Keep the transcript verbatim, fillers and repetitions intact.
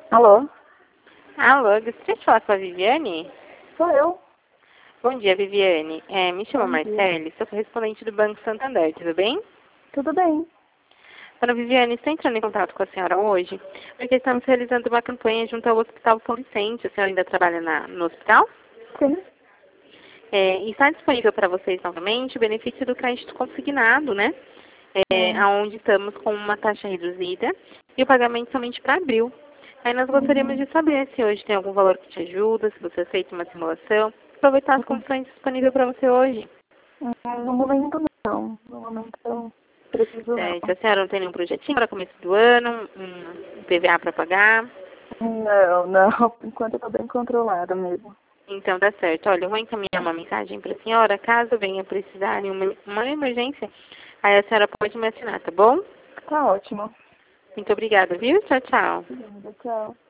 Alô? Alô, gostaria de falar com a Viviane? Sou eu. Bom dia, Viviane. É, me chamo Bom dia. Marcele, sou correspondente do Banco Santander, tudo bem? Tudo bem? Dona Viviane, estou entrando em contato com a senhora hoje, porque estamos realizando uma campanha junto ao Hospital São Vicente. A senhora ainda trabalha na- no hospital? Sim. É, e está disponível para vocês novamente o benefício do crédito consignado, né? É, Hum, onde estamos com uma taxa reduzida e o pagamento somente para abril. Aí nós gostaríamos uhum. de saber se hoje tem algum valor que te ajuda, se você aceita uma simulação, aproveitar as Uhum. condições disponíveis para você hoje. Hum, No momento não. No momento eu preciso não. Certo. A senhora não tem nenhum projetinho para começo do ano, um P V A para pagar? Não, não. Por enquanto eu tô bem controlada mesmo. Então tá certo. Olha, eu vou encaminhar uma mensagem para a senhora, caso venha precisar de uma, uma emergência, aí a senhora pode me assinar, tá bom? Tá ótimo. Muito obrigada, viu? Tchau, tchau. Obrigada, tchau.